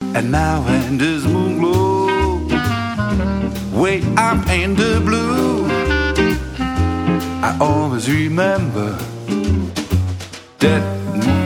And now when this moon glow way up in the blue, I always remember that